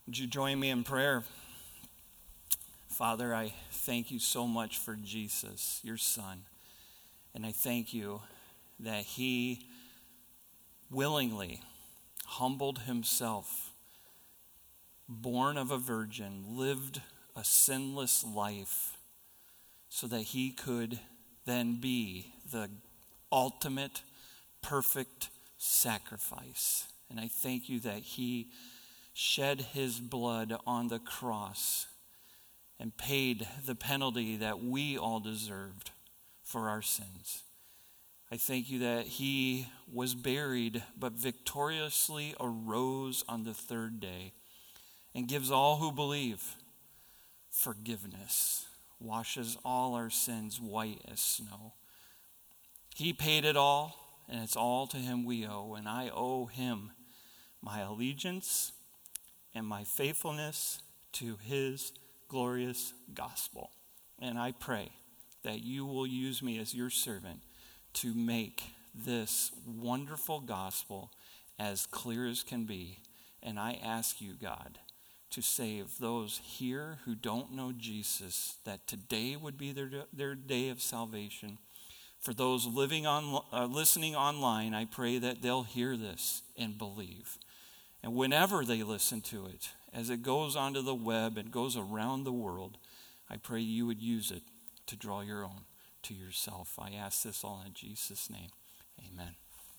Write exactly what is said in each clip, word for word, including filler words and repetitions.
Would you join me in prayer? Father, I thank you so much for Jesus, your Son. And I thank you that he willingly humbled himself, born of a virgin, lived a sinless life so that he could then be the ultimate, perfect sacrifice. And I thank you that he shed his blood on the cross and paid the penalty that we all deserved for our sins. I thank you that he was buried but victoriously arose on the third day and gives all who believe forgiveness, washes all our sins white as snow. He paid it all, and it's all to him we owe, and I owe him my allegiance and my faithfulness to his glorious gospel. And I pray that you will use me as your servant to make this wonderful gospel as clear as can be. And I ask you, God, to save those here who don't know Jesus, that today would be their, their day of salvation. For those living on, uh, listening online, I pray that they'll hear this and believe. And whenever they listen to it, as it goes onto the web and goes around the world, I pray you would use it to draw your own to yourself. I ask this all in Jesus' name. Amen.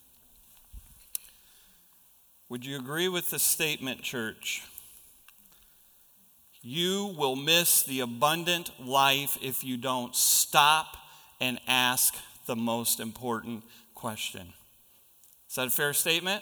Would you agree with the statement, church? You will miss the abundant life if you don't stop and ask the most important question. Is that a fair statement?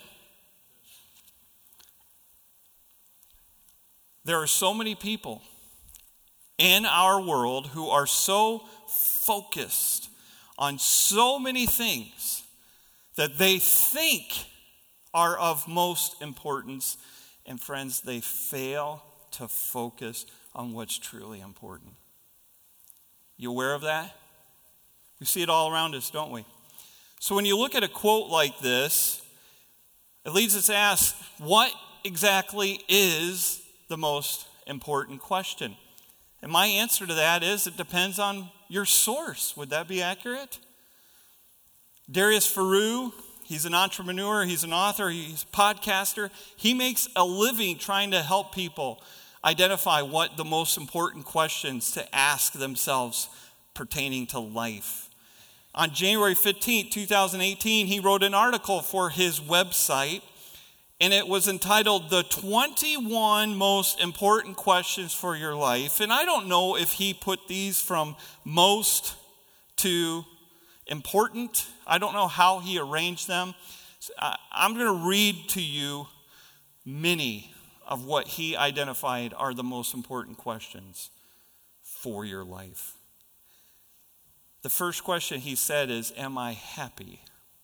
There are so many people in our world who are so focused on so many things that they think are of most importance. And friends, they fail to focus on what's truly important. You aware of that? We see it all around us, don't we? So when you look at a quote like this, it leads us to ask, what exactly is the most important question? And my answer to that is it depends on your source. Would that be accurate? Darius Faroo, he's an entrepreneur, he's an author, he's a podcaster. He makes a living trying to help people identify what the most important questions to ask themselves pertaining to life. On January fifteenth, twenty eighteen, he wrote an article for his website, and it was entitled, The twenty-one Most Important Questions for Your Life. And I don't know if he put these from most to important. I don't know how he arranged them. I'm going to read to you many of what he identified are the most important questions for your life. The first question he said is, am I happy?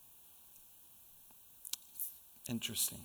Interesting.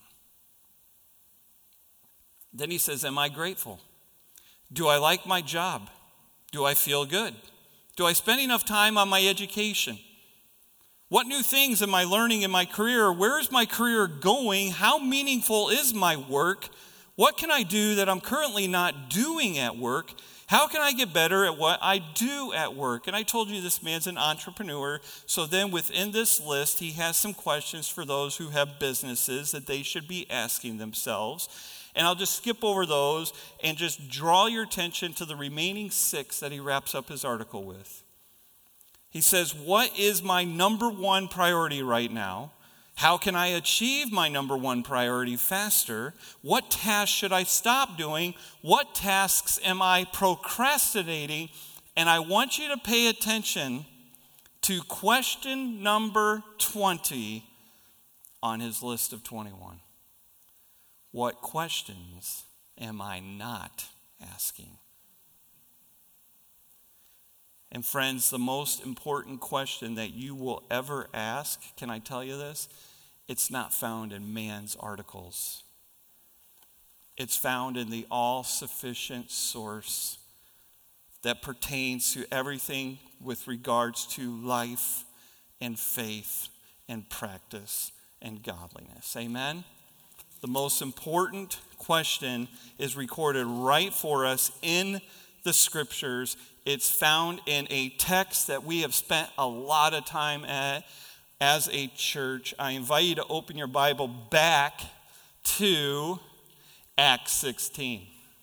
Then he says, am I grateful? Do I like my job? Do I feel good? Do I spend enough time on my education? What new things am I learning in my career? Where is my career going? How meaningful is my work? What can I do that I'm currently not doing at work? How can I get better at what I do at work? And I told you this man's an entrepreneur. So then within this list, he has some questions for those who have businesses that they should be asking themselves. And I'll just skip over those and just draw your attention to the remaining six that he wraps up his article with. He says, what is my number one priority right now? How can I achieve my number one priority faster? What tasks should I stop doing? What tasks am I procrastinating? And I want you to pay attention to question number twenty on his list of twenty-one. What questions am I not asking? And friends, the most important question that you will ever ask, can I tell you this? It's not found in man's articles. It's found in the all-sufficient source that pertains to everything with regards to life and faith and practice and godliness. Amen? the most important question is recorded right for us in the scriptures. It's found in a text that we have spent a lot of time at as a church. I invite you to open your Bible back to Acts sixteen.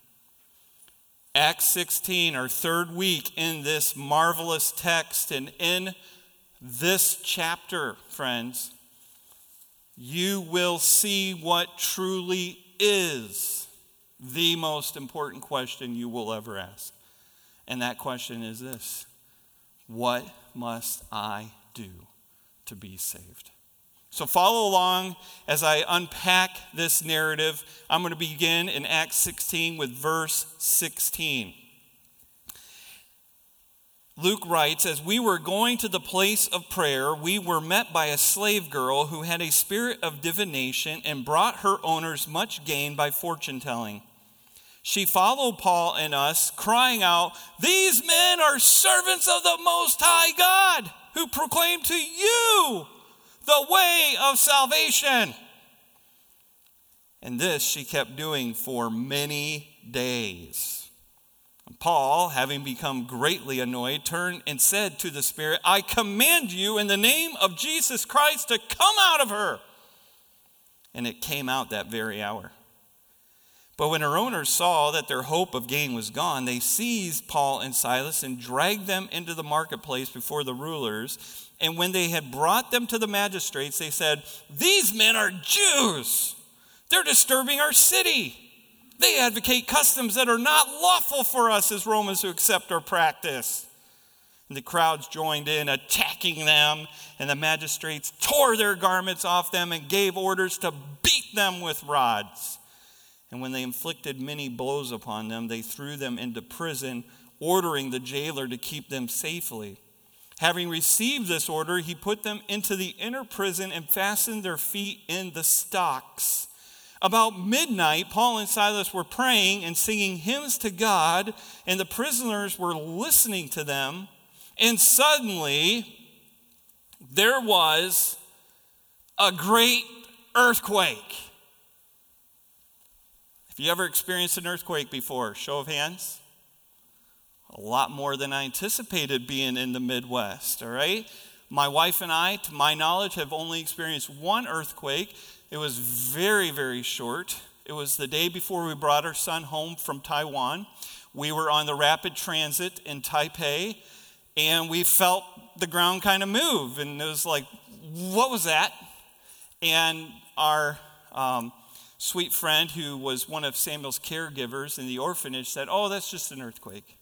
Acts sixteen, our third week in this marvelous text. And in this chapter, friends, you will see what truly is the most important question you will ever ask. And that question is this: what must I do to be saved? So follow along as I unpack this narrative. I'm going to begin in Acts sixteen with verse sixteen. Luke writes, "As we were going to the place of prayer, we were met by a slave girl who had a spirit of divination and brought her owners much gain by fortune-telling. She followed Paul and us, crying out, 'These men are servants of the Most High God, who proclaim to you the way of salvation.' And this she kept doing for many days. And Paul, having become greatly annoyed, turned and said to the spirit, 'I command you in the name of Jesus Christ to come out of her.' And it came out that very hour. But when her owners saw that their hope of gain was gone, they seized Paul and Silas and dragged them into the marketplace before the rulers. And when they had brought them to the magistrates, they said, 'These men are Jews. They're disturbing our city. They advocate customs that are not lawful for us as Romans who accept our practice.' And the crowds joined in, attacking them, and the magistrates tore their garments off them and gave orders to beat them with rods. And when they inflicted many blows upon them, they threw them into prison, ordering the jailer to keep them safely. Having received this order, he put them into the inner prison and fastened their feet in the stocks. About midnight, Paul and Silas were praying and singing hymns to God, and the prisoners were listening to them. And suddenly, there was a great earthquake." Have you ever experienced an earthquake before? Show of hands. A lot more than I anticipated being in the Midwest, all right? My wife and I, to my knowledge, have only experienced one earthquake. It was very, very short. It was the day before we brought our son home from Taiwan. We were on the rapid transit in Taipei, and we felt the ground kind of move. And it was like, what was that? And our um, sweet friend, who was one of Samuel's caregivers in the orphanage, said, "Oh, that's just an earthquake."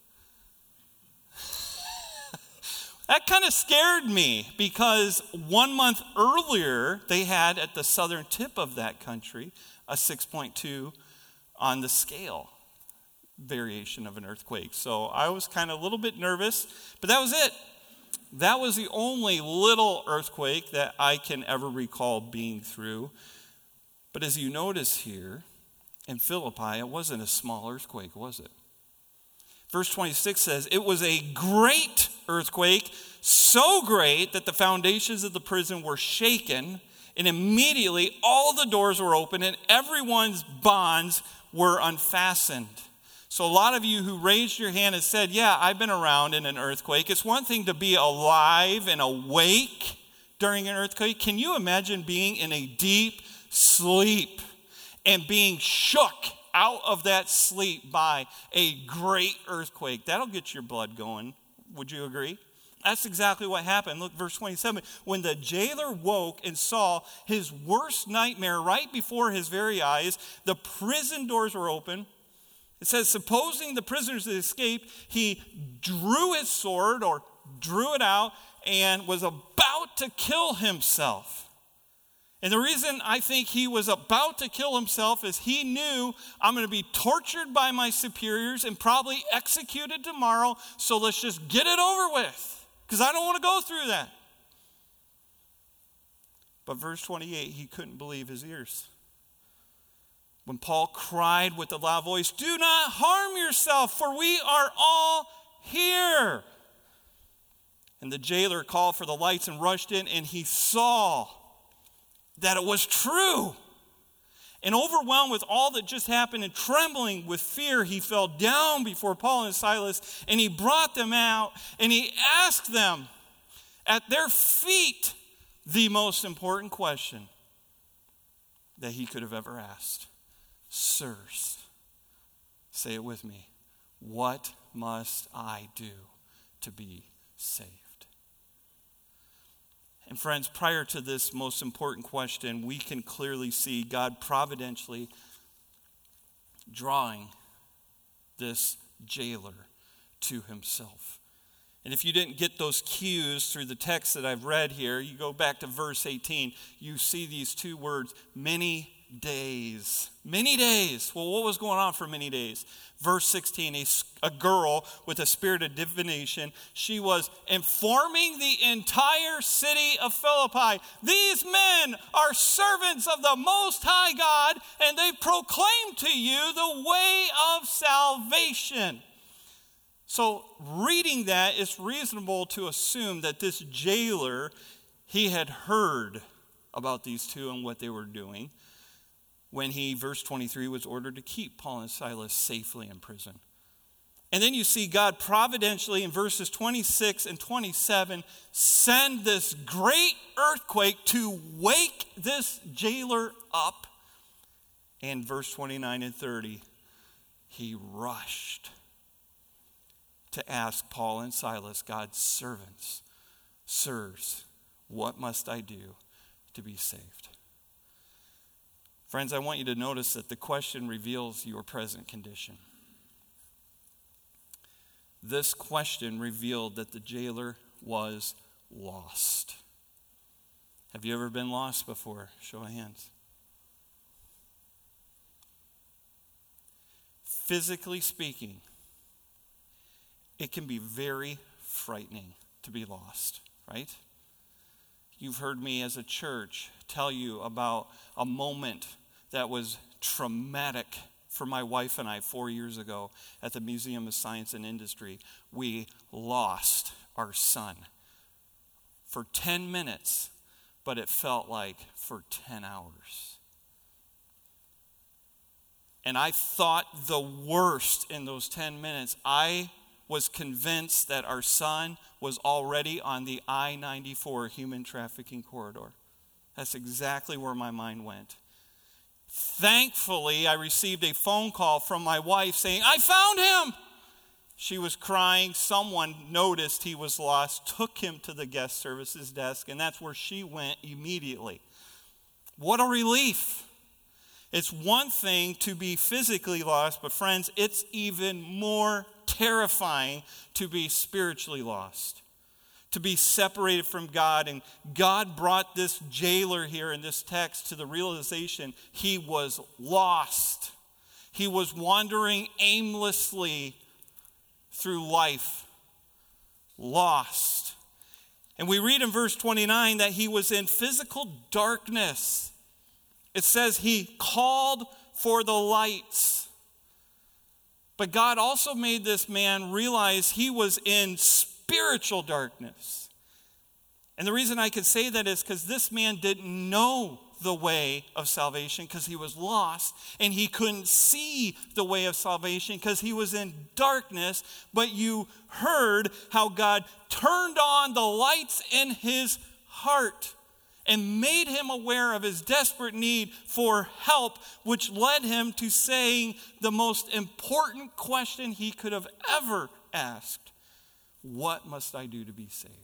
That kind of scared me, because one month earlier, they had at the southern tip of that country a six point two on the scale variation of an earthquake. So I was kind of a little bit nervous, but that was it. That was the only little earthquake that I can ever recall being through. But as you notice here, in Philippi, it wasn't a small earthquake, was it? Verse twenty-six says, "It was a great earthquake, so great that the foundations of the prison were shaken, and immediately all the doors were open and everyone's bonds were unfastened." So a lot of you who raised your hand and said, "Yeah, I've been around in an earthquake." It's one thing to be alive and awake during an earthquake. Can you imagine being in a deep sleep and being shook out of that sleep by a great earthquake? That'll get your blood going. Would you agree? That's exactly what happened. Look, verse twenty-seven. When the jailer woke and saw his worst nightmare right before his very eyes, the prison doors were open. It says, supposing the prisoners had escaped, he drew his sword, or drew it out, and was about to kill himself. And the reason I think he was about to kill himself is he knew, I'm going to be tortured by my superiors and probably executed tomorrow, so let's just get it over with, because I don't want to go through that. But verse twenty-eight, he couldn't believe his ears. When Paul cried with a loud voice, "Do not harm yourself, for we are all here." And the jailer called for the lights and rushed in, and he saw that it was true. And overwhelmed with all that just happened and trembling with fear, he fell down before Paul and Silas, and he brought them out, and he asked them at their feet the most important question that he could have ever asked. Sirs, say it with me, what must I do to be saved? And friends, prior to this most important question, we can clearly see God providentially drawing this jailer to himself. And if you didn't get those cues through the text that I've read here, you go back to verse eighteen, you see these two words, many days. Many days. Well, what was going on for many days? Verse sixteen, a, a girl with a spirit of divination, she was informing the entire city of Philippi, these men are servants of the Most High God, and they proclaim to you the way of salvation. So reading that, it's reasonable to assume that this jailer, he had heard about these two and what they were doing when he, verse twenty-three, was ordered to keep Paul and Silas safely in prison. And then you see God providentially in verses twenty-six and twenty-seven send this great earthquake to wake this jailer up. And verse twenty-nine and thirty, he rushed to ask Paul and Silas, God's servants, sirs, what must I do to be saved? Friends, I want you to notice that the question reveals your present condition. This question revealed that the jailer was lost. Have you ever been lost before? Show of hands. Physically speaking, it can be very frightening to be lost, right? You've heard me as a church tell you about a moment that was traumatic for my wife and I four years ago at the Museum of Science and Industry. We lost our son for ten minutes, but it felt like for ten hours. And I thought the worst in those ten minutes. I was convinced that our son was already on the I ninety-four human trafficking corridor. That's exactly where my mind went. Thankfully, I received a phone call from my wife saying, I found him. She was crying. Someone noticed he was lost, took him to the guest services desk, and that's where she went immediately. What a relief. It's one thing to be physically lost, but friends, it's even more terrifying to be spiritually lost, to be separated from God. And God brought this jailer here in this text to the realization he was lost. He was wandering aimlessly through life, lost. And we read in verse twenty-nine that he was in physical darkness. It says he called for the lights. But God also made this man realize he was in spiritual darkness. And the reason I can say that is because this man didn't know the way of salvation because he was lost, and he couldn't see the way of salvation because he was in darkness. But you heard how God turned on the lights in his heart and made him aware of his desperate need for help, which led him to saying the most important question he could have ever asked: what must I do to be saved?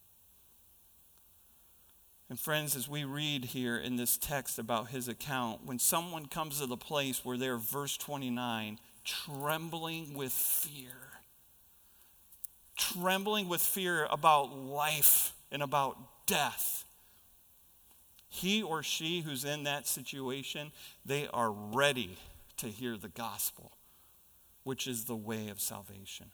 And friends, as we read here in this text about his account, when someone comes to the place where they're, verse twenty-nine, trembling with fear, trembling with fear about life and about death, he or she who's in that situation, they are ready to hear the gospel, which is the way of salvation.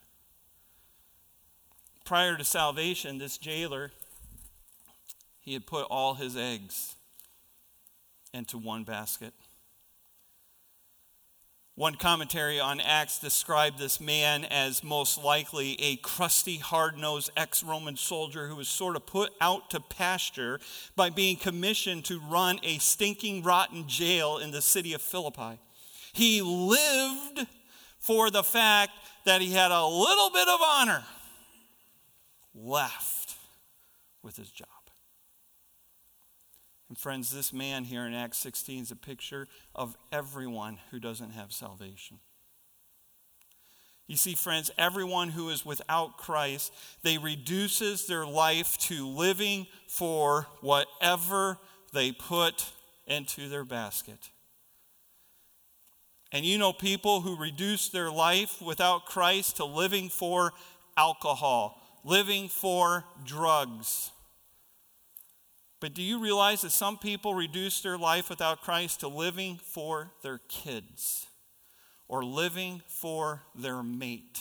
Prior to salvation, this jailer, he had put all his eggs into one basket. One commentary on Acts described this man as most likely a crusty, hard-nosed ex-Roman soldier who was sort of put out to pasture by being commissioned to run a stinking, rotten jail in the city of Philippi. He lived for the fact that he had a little bit of honor left with his job. And friends, this man here in Acts sixteen is a picture of everyone who doesn't have salvation. You see, friends, everyone who is without Christ, they reduces their life to living for whatever they put into their basket. And you know people who reduce their life without Christ to living for alcohol, living for drugs. But do you realize that some people reduce their life without Christ to living for their kids or living for their mate?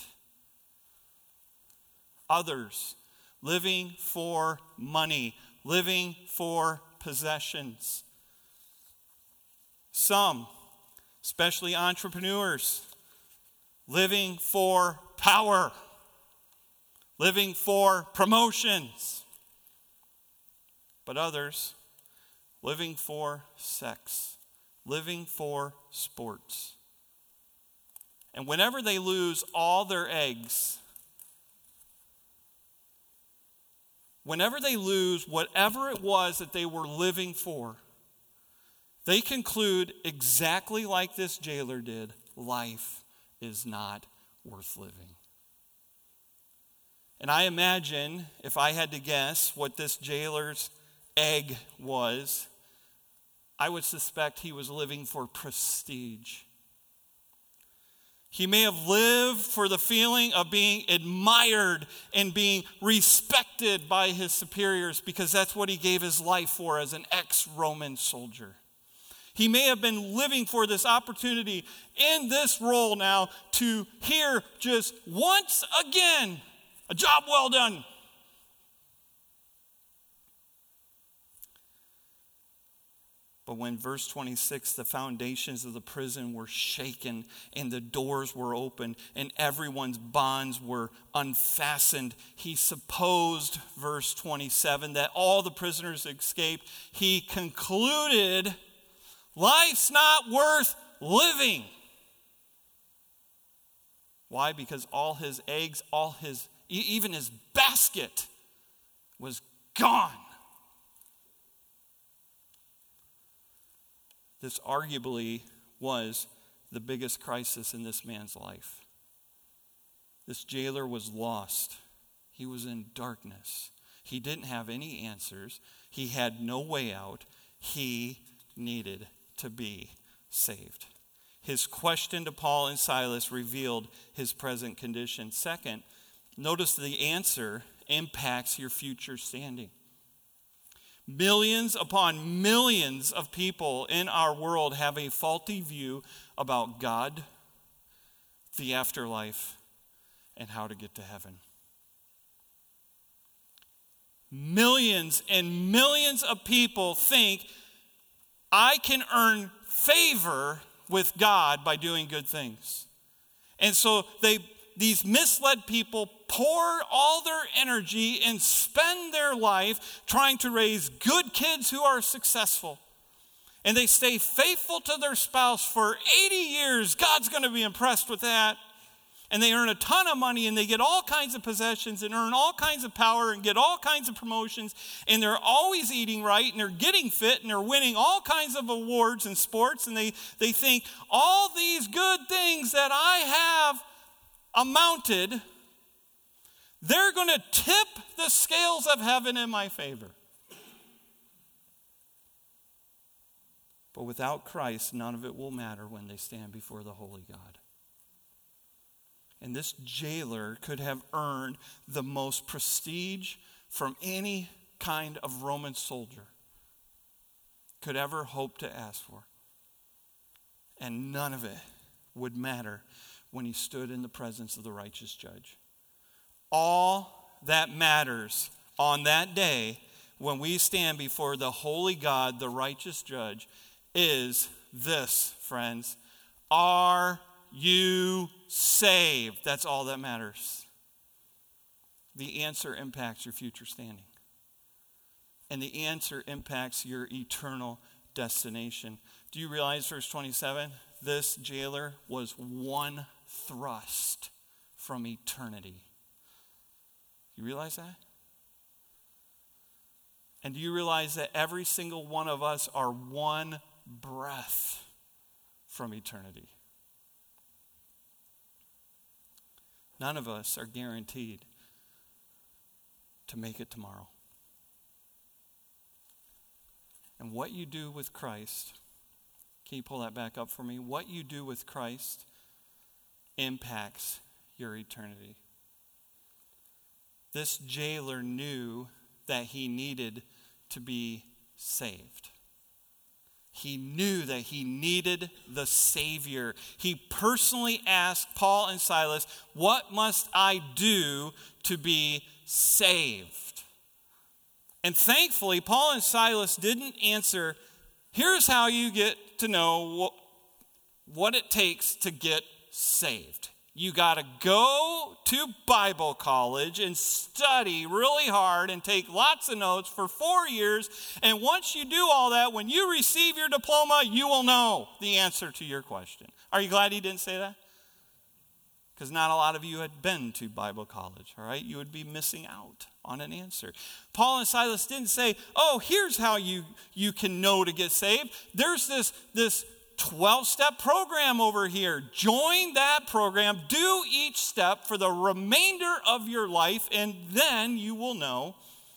Others living for money, living for possessions. Some, especially entrepreneurs, living for power, living for promotions. But others, living for sex, living for sports. And whenever they lose all their eggs, whenever they lose whatever it was that they were living for, they conclude exactly like this jailer did, life is not worth living. And I imagine, if I had to guess what this jailer's egg was, I would suspect he was living for prestige. He may have lived for the feeling of being admired and being respected by his superiors because that's what he gave his life for as an ex-Roman soldier. He may have been living for this opportunity in this role now to hear just once again, a job well done. But when verse twenty-six, the foundations of the prison were shaken and the doors were open and everyone's bonds were unfastened, he supposed, verse twenty-seven, that all the prisoners escaped. He concluded, life's not worth living. Why? Because all his eggs, all his, even his basket was gone. This arguably was the biggest crisis in this man's life. This jailer was lost. He was in darkness. He didn't have any answers. He had no way out. He needed to be saved. His question to Paul and Silas revealed his present condition. Second, notice the answer impacts your future standing. Millions upon millions of people in our world have a faulty view about God, the afterlife, and how to get to heaven. Millions and millions of people think I can earn favor with God by doing good things. And so they these misled people pour all their energy and spend their life trying to raise good kids who are successful. And they stay faithful to their spouse for eighty years. God's going to be impressed with that. And they earn a ton of money and they get all kinds of possessions and earn all kinds of power and get all kinds of promotions. And they're always eating right and they're getting fit and they're winning all kinds of awards in sports. And they, they think all these good things that I have amounted, they're going to tip the scales of heaven in my favor. But without Christ, none of it will matter when they stand before the holy God. And this jailer could have earned the most prestige from any kind of Roman soldier could ever hope to ask for. And none of it would matter when he stood in the presence of the righteous judge. All that matters on that day when we stand before the holy God, the righteous judge, is this, friends: Are you saved? That's all that matters. The answer impacts your future standing. And the answer impacts your eternal destination. Do you realize, verse twenty-seven, this jailer was one thrust from eternity. You realize that? And do you realize that every single one of us are one breath from eternity? None of us are guaranteed to make it tomorrow. And what you do with Christ, can you pull that back up for me? What you do with Christ impacts your eternity. This jailer knew that he needed to be saved. He knew that he needed the Savior. He personally asked Paul and Silas, "What must I do to be saved?" And thankfully, Paul and Silas didn't answer, "Here's how you get to know what it takes to get saved. You got to go to Bible college and study really hard and take lots of notes for four years. And once you do all that, when you receive your diploma, you will know the answer to your question." Are you glad he didn't say that? Because not a lot of you had been to Bible college, all right? You would be missing out on an answer. Paul and Silas didn't say, "Oh, here's how you, you can know to get saved. There's this, this twelve-step program over here. Join that program. Do each step for the remainder of your life, and then you will know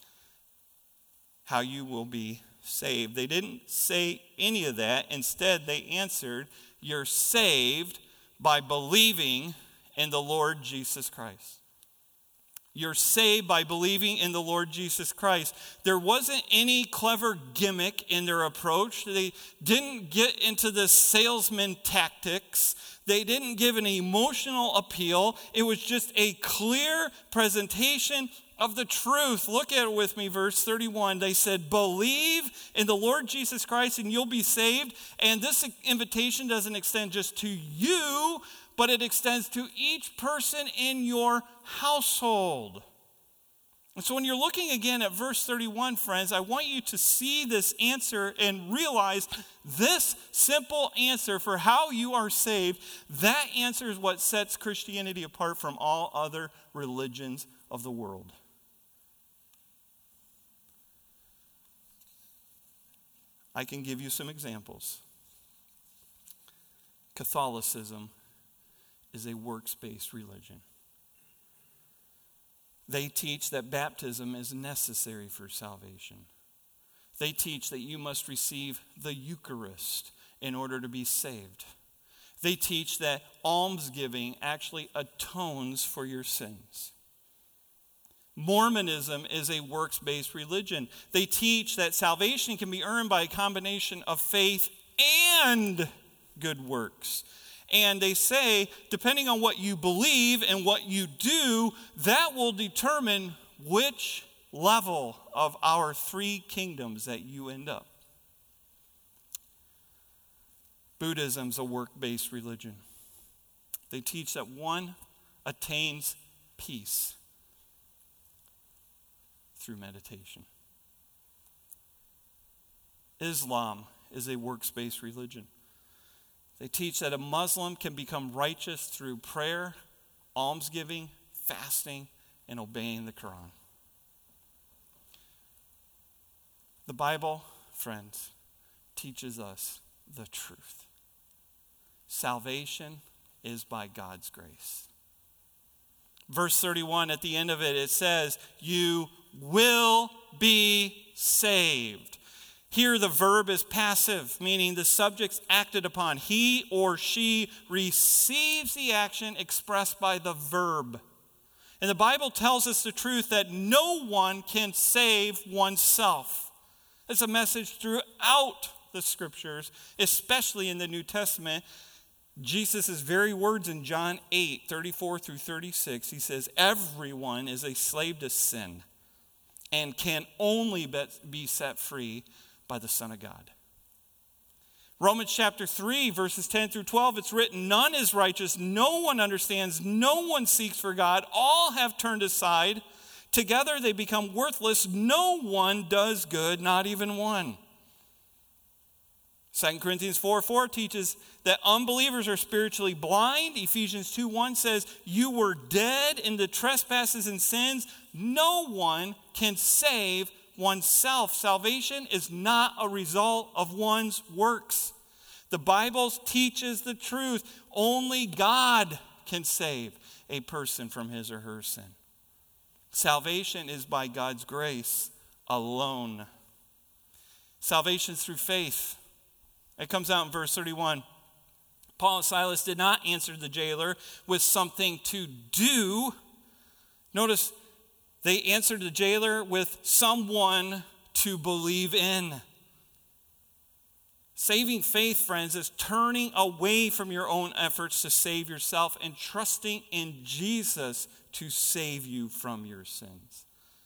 how you will be saved." They didn't say any of that. Instead, they answered, "You're saved by believing in the Lord Jesus Christ." You're saved by believing in the Lord Jesus Christ. There wasn't any clever gimmick in their approach. They didn't get into the salesman tactics. They didn't give an emotional appeal. It was just a clear presentation of the truth. Look at it with me, verse thirty-one. They said, "Believe in the Lord Jesus Christ and you'll be saved." And this invitation doesn't extend just to you, but it extends to each person in your household. And so when you're looking again at verse thirty-one, friends, I want you to see this answer and realize this simple answer for how you are saved. That answer is what sets Christianity apart from all other religions of the world. I can give you some examples. Catholicism is a works-based religion. They teach that baptism is necessary for salvation. They teach that you must receive the Eucharist in order to be saved. They teach that almsgiving actually atones for your sins. Mormonism is a works-based religion. They teach that salvation can be earned by a combination of faith and good works. And they say, depending on what you believe and what you do, that will determine which level of our three kingdoms that you end up. Buddhism's a work-based religion. They teach that one attains peace through meditation. Islam is a works-based religion. They teach that a Muslim can become righteous through prayer, almsgiving, fasting, and obeying the Quran. The Bible, friends, teaches us the truth. Salvation is by God's grace. Verse thirty-one, at the end of it, it says, "You will be saved." Here the verb is passive, meaning the subject's acted upon. He or she receives the action expressed by the verb. And the Bible tells us the truth that no one can save oneself. It's a message throughout the Scriptures, especially in the New Testament. Jesus' very words in John eight, thirty-four through thirty-six, he says, "Everyone is a slave to sin and can only be set free by the Son of God." Romans chapter three, verses ten through twelve, it's written, none is righteous, no one understands, no one seeks for God, all have turned aside. Together they become worthless, no one does good, not even one. Second Corinthians four four teaches that unbelievers are spiritually blind. Ephesians two one says, you were dead in the trespasses and sins. No one can save oneself. Salvation is not a result of one's works. The Bible teaches the truth. Only God can save a person from his or her sin. Salvation is by God's grace alone. Salvation is through faith. It comes out in verse thirty-one. Paul and Silas did not answer the jailer with something to do. Notice, they answered the jailer with someone to believe in. Saving faith, friends, is turning away from your own efforts to save yourself and trusting in Jesus to save you from your sins.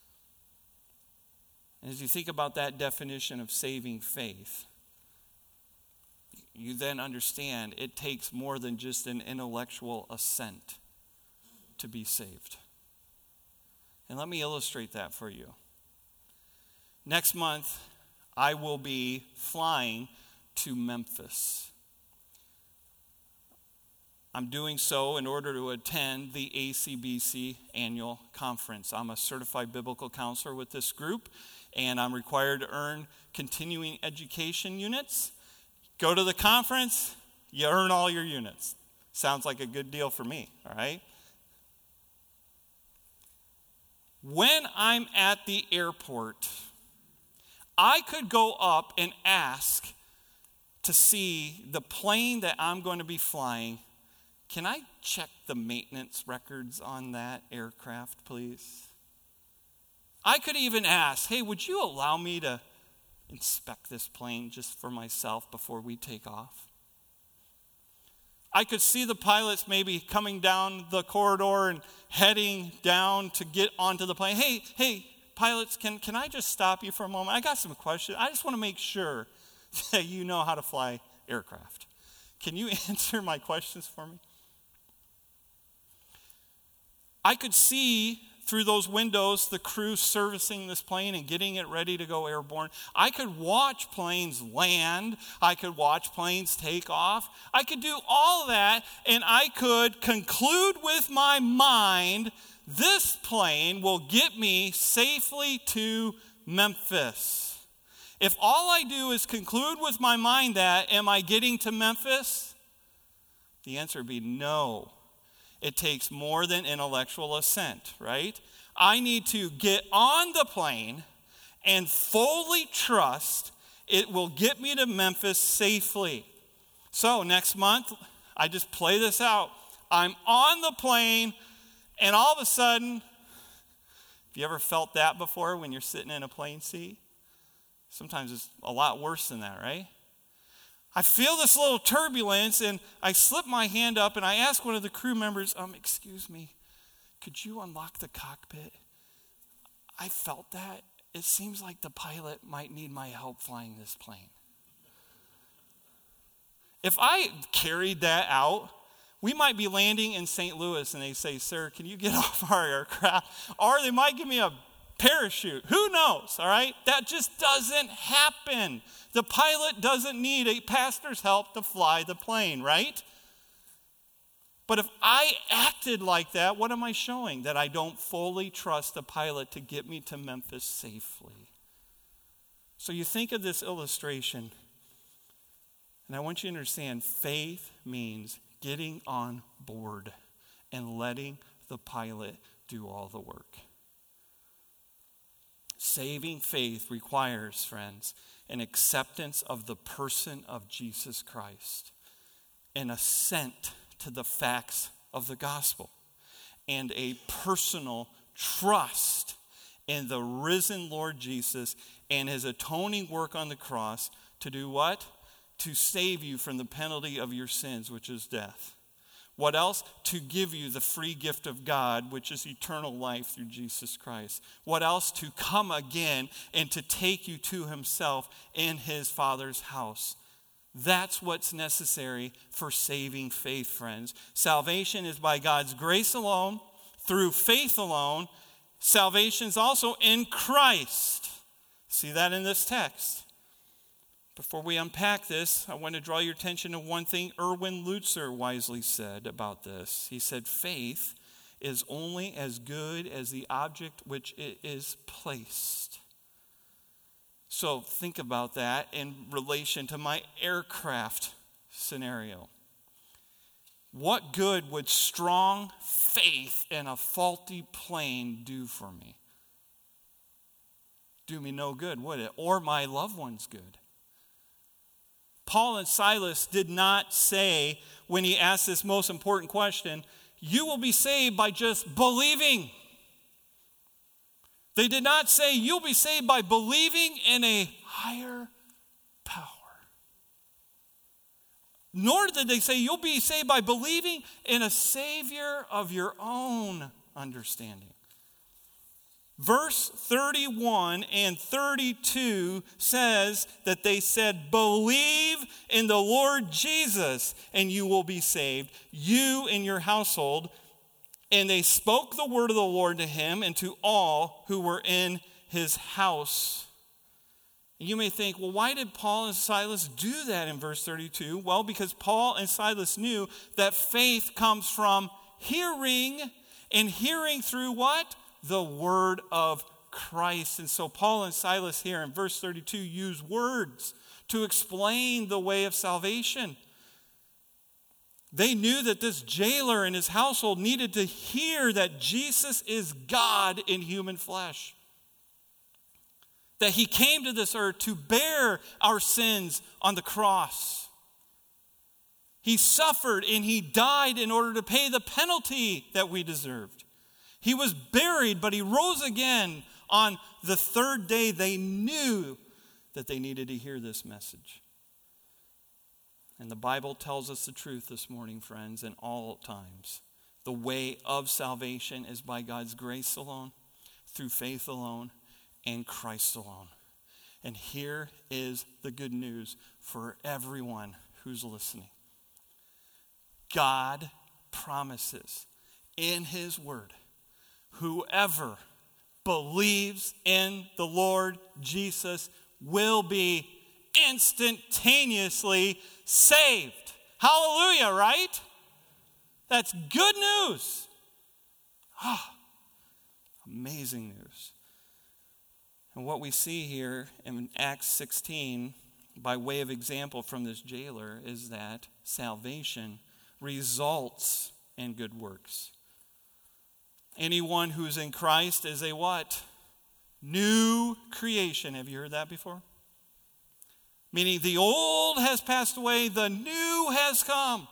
And as you think about that definition of saving faith, you then understand it takes more than just an intellectual assent to be saved. And let me illustrate that for you. Next month, I will be flying to Memphis. I'm doing so in order to attend the A C B C annual conference. I'm a certified biblical counselor with this group, and I'm required to earn continuing education units. Go to the conference, you earn all your units. Sounds like a good deal for me, all right? When I'm at the airport, I could go up and ask to see the plane that I'm going to be flying. Can I check the maintenance records on that aircraft, please? I could even ask, hey, would you allow me to inspect this plane just for myself before we take off? I could see the pilots maybe coming down the corridor and heading down to get onto the plane. Hey, hey, pilots, can, can I just stop you for a moment? I got some questions. I just want to make sure that you know how to fly aircraft. Can you answer my questions for me? I could see through those windows the crew servicing this plane and getting it ready to go airborne. I could watch planes land. I could watch planes take off. I could do all that, and I could conclude with my mind, this plane will get me safely to Memphis. If all I do is conclude with my mind that, am I getting to Memphis? The answer would be no. It takes more than intellectual assent, right? I need to get on the plane and fully trust it will get me to Memphis safely. So next month, I just play this out. I'm on the plane, and all of a sudden, have you ever felt that before when you're sitting in a plane seat? Sometimes it's a lot worse than that, right? I feel this little turbulence, and I slip my hand up, and I ask one of the crew members, um, excuse me, could you unlock the cockpit? I felt that. It seems like the pilot might need my help flying this plane. If I carried that out, we might be landing in Saint Louis, and they say, sir, can you get off our aircraft? Or they might give me a parachute. Who knows, all right? That just doesn't happen. The pilot doesn't need a pastor's help to fly the plane, right? But if I acted like that, what am I showing? That I don't fully trust the pilot to get me to Memphis safely. So you think of this illustration, and I want you to understand, faith means getting on board and letting the pilot do all the work. Saving faith requires, friends, an acceptance of the person of Jesus Christ, an assent to the facts of the gospel, and a personal trust in the risen Lord Jesus and his atoning work on the cross to do what? To save you from the penalty of your sins, which is death. What else? To give you the free gift of God, which is eternal life through Jesus Christ. What else? To come again and to take you to himself in his Father's house, That's what's necessary for saving faith, friends. Salvation is by God's grace alone, through faith alone. Salvation is also in Christ. See that in this text. Before we unpack this, I want to draw your attention to one thing Erwin Lutzer wisely said about this. He said, faith is only as good as the object which it is placed. So think about that in relation to my aircraft scenario. What good would strong faith in a faulty plane do for me? Do me no good, would it? Or my loved ones good? Paul and Silas did not say, when he asked this most important question, you will be saved by just believing. They did not say, you'll be saved by believing in a higher power. Nor did they say, you'll be saved by believing in a Savior of your own understanding. Verse thirty-one and thirty-two says that they said, believe in the Lord Jesus and you will be saved, you and your household. And they spoke the word of the Lord to him and to all who were in his house. You may think, well, why did Paul and Silas do that in verse thirty-two? Well, because Paul and Silas knew that faith comes from hearing, and hearing through what? The word of Christ. And so Paul and Silas here in verse thirty-two use words to explain the way of salvation. They knew that this jailer and his household needed to hear that Jesus is God in human flesh. That he came to this earth to bear our sins on the cross. He suffered and he died in order to pay the penalty that we deserved. He was buried, but he rose again on the third day. They knew that they needed to hear this message. And the Bible tells us the truth this morning, friends, in all times. The way of salvation is by God's grace alone, through faith alone, and Christ alone. And here is the good news for everyone who's listening. God promises in his word, whoever believes in the Lord Jesus will be instantaneously saved. Hallelujah, right? That's good news. Oh, amazing news. And what we see here in Acts sixteen, by way of example from this jailer, is that salvation results in good works. Anyone who's in Christ is a what? New creation. Have you heard that before? Meaning the old has passed away, the new has come.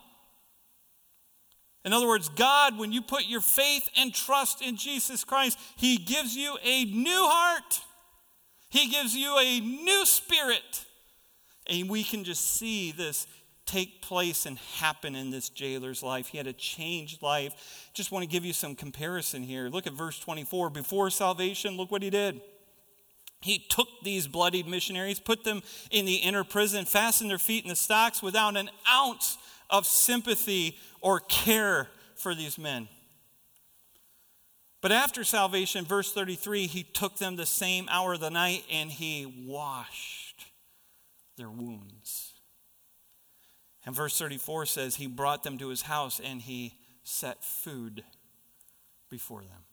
In other words, God, when you put your faith and trust in Jesus Christ, he gives you a new heart. He gives you a new spirit. And we can just see this take place and happen in this jailer's life. He had a changed life. Just want to give you some comparison here. Look at verse twenty-four. Before salvation, look what he did. He took these bloodied missionaries, put them in the inner prison, fastened their feet in the stocks without an ounce of sympathy or care for these men. But after salvation, verse thirty-three, he took them the same hour of the night and he washed their wounds. And verse thirty-four says he brought them to his house and he set food before them.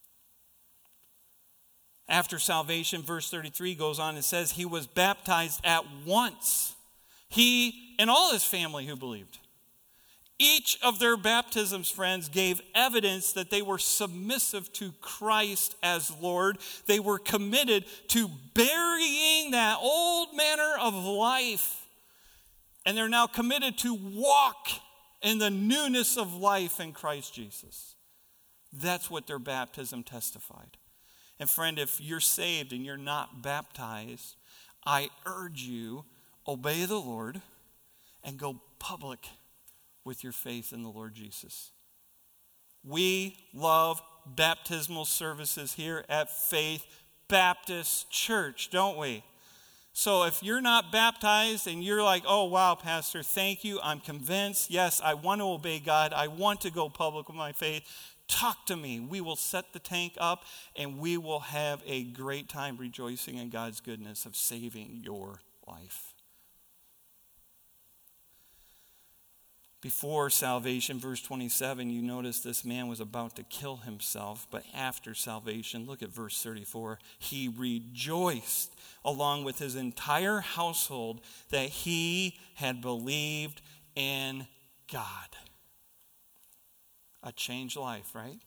After salvation, verse thirty-three goes on and says he was baptized at once. He and all his family who believed. Each of their baptisms, friends, gave evidence that they were submissive to Christ as Lord. They were committed to burying that old manner of life. And they're now committed to walk in the newness of life in Christ Jesus. That's what their baptism testified. And friend, if you're saved and you're not baptized, I urge you, obey the Lord and go public with your faith in the Lord Jesus. We love baptismal services here at Faith Baptist Church, don't we? So if you're not baptized and you're like, oh, wow, Pastor, thank you. I'm convinced. Yes, I want to obey God. I want to go public with my faith. Talk to me. We will set the tank up and we will have a great time rejoicing in God's goodness of saving your life. Before salvation, verse twenty-seven, you notice this man was about to kill himself, but after salvation, look at verse thirty-four, he rejoiced along with his entire household that he had believed in God. A changed life, right?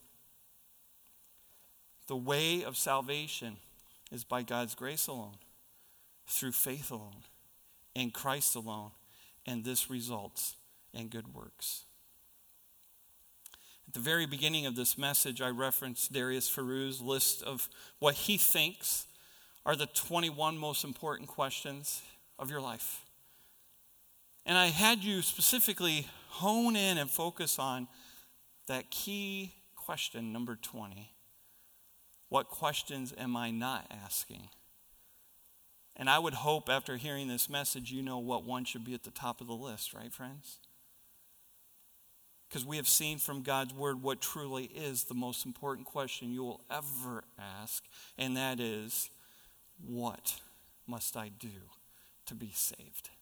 The way of salvation is by God's grace alone, through faith alone, in Christ alone, and this results in good works. At the very beginning of this message, I referenced Darius Faroo's list of what he thinks are the twenty-one most important questions of your life. And I had you specifically hone in and focus on that key question, number twenty. What questions am I not asking? And I would hope after hearing this message, you know what one should be at the top of the list, right, friends? Because we have seen from God's word what truly is the most important question you will ever ask, and that is, what must I do to be saved?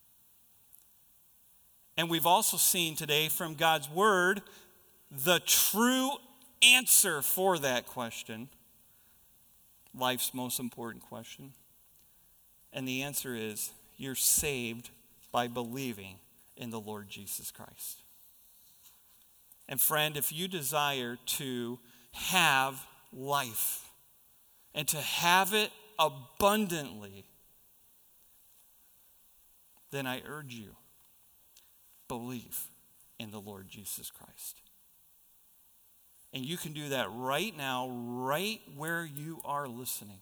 And we've also seen today from God's word the true answer for that question, life's most important question. And the answer is, you're saved by believing in the Lord Jesus Christ. And friend, if you desire to have life and to have it abundantly, then I urge you, believe in the Lord Jesus Christ. And you can do that right now, right where you are listening.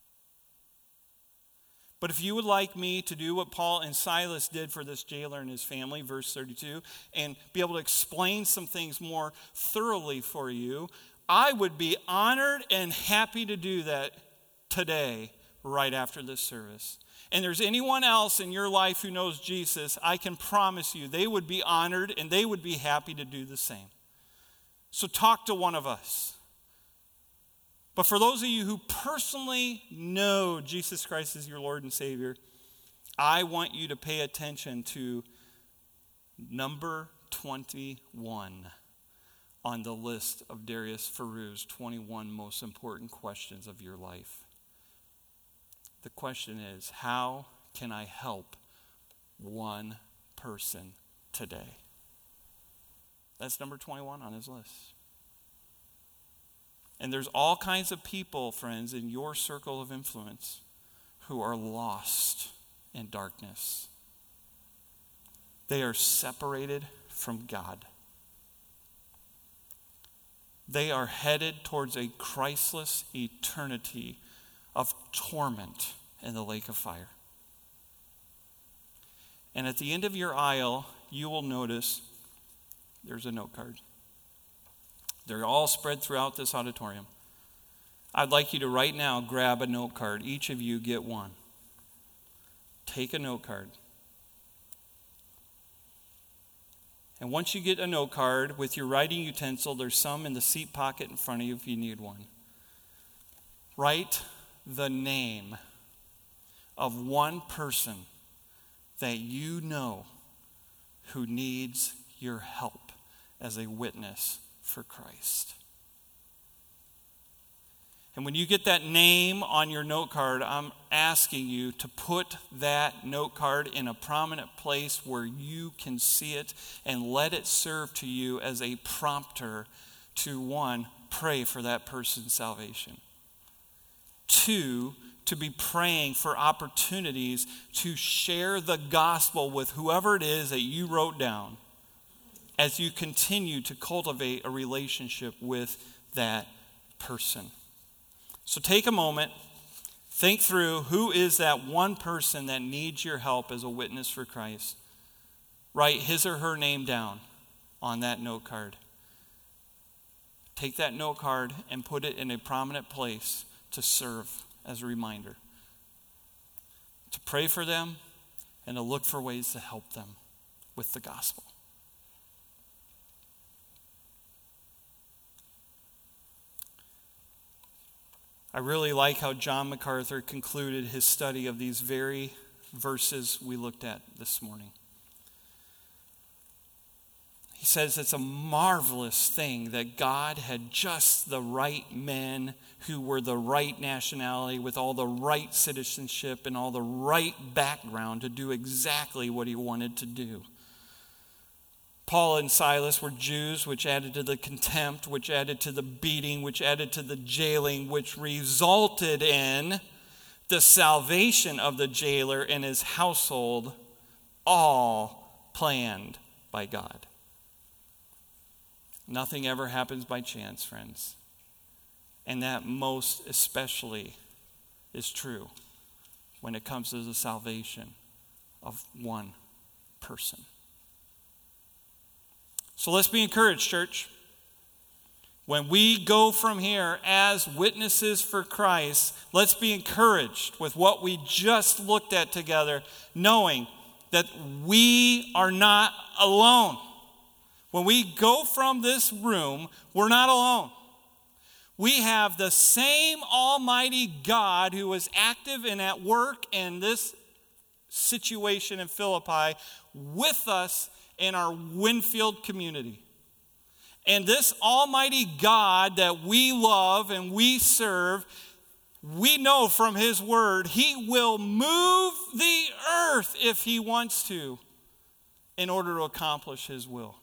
But if you would like me to do what Paul and Silas did for this jailer and his family, verse thirty-two, and be able to explain some things more thoroughly for you, I would be honored and happy to do that today, right after this service. And there's anyone else in your life who knows Jesus, I can promise you they would be honored and they would be happy to do the same. So talk to one of us. But for those of you who personally know Jesus Christ as your Lord and Savior, I want you to pay attention to number twenty-one on the list of Darius Faroo's twenty-one most important questions of your life. The question is, how can I help one person today? That's number twenty-one on his list. And there's all kinds of people, friends, in your circle of influence who are lost in darkness. They are separated from God. They are headed towards a Christless eternity of torment in the lake of fire. And at the end of your aisle, you will notice there's a note card. They're all spread throughout this auditorium. I'd like you to right now grab a note card. Each of you get one. Take a note card. And once you get a note card with your writing utensil, there's some in the seat pocket in front of you if you need one. Write the name of one person that you know who needs your help as a witness for Christ. And when you get that name on your note card, I'm asking you to put that note card in a prominent place where you can see it and let it serve to you as a prompter to, one, pray for that person's salvation. Two, to be praying for opportunities to share the gospel with whoever it is that you wrote down as you continue to cultivate a relationship with that person. So take a moment, think through who is that one person that needs your help as a witness for Christ. Write his or her name down on that note card. Take that note card and put it in a prominent place to serve as a reminder. to pray for them, and to look for ways to help them with the gospel. I really like how John MacArthur concluded his study of these very verses we looked at this morning. He says it's a marvelous thing that God had just the right men who were the right nationality with all the right citizenship and all the right background to do exactly what he wanted to do. Paul and Silas were Jews, which added to the contempt, which added to the beating, which added to the jailing, which resulted in the salvation of the jailer and his household, all planned by God. Nothing ever happens by chance, friends. And that most especially is true when it comes to the salvation of one person. So let's be encouraged, church. When we go from here as witnesses for Christ, let's be encouraged with what we just looked at together, knowing that we are not alone. When we go from this room, we're not alone. We have the same Almighty God who was active and at work in this situation in Philippi with us in our Winfield community. And this Almighty God that we love and we serve, we know from His Word, He will move the earth if He wants to in order to accomplish His will.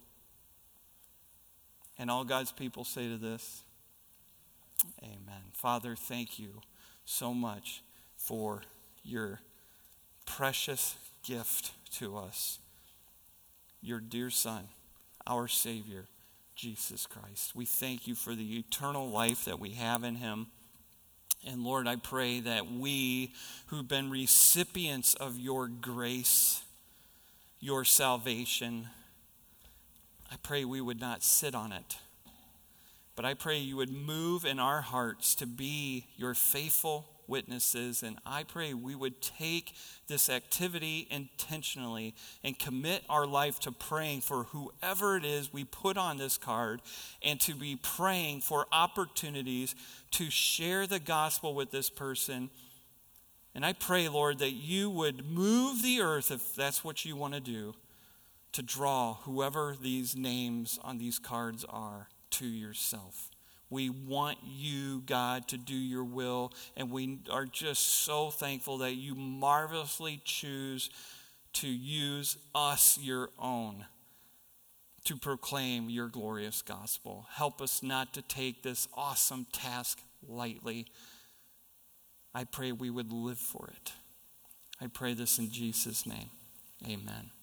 And all God's people say to this, amen. Father, thank you so much for your precious gift to us, your dear Son, our Savior, Jesus Christ. We thank you for the eternal life that we have in Him. And Lord, I pray that we who've been recipients of your grace, your salvation, I pray we would not sit on it, but I pray you would move in our hearts to be your faithful witnesses. And I pray we would take this activity intentionally and commit our life to praying for whoever it is we put on this card, and to be praying for opportunities to share the gospel with this person. And I pray, Lord, that you would move the earth, if that's what you want to do, to draw whoever these names on these cards are to yourself. We want you, God, to do your will, and we are just so thankful that you marvelously choose to use us, your own, to proclaim your glorious gospel. Help us not to take this awesome task lightly. I pray we would live for it. I pray this in Jesus' name. Amen.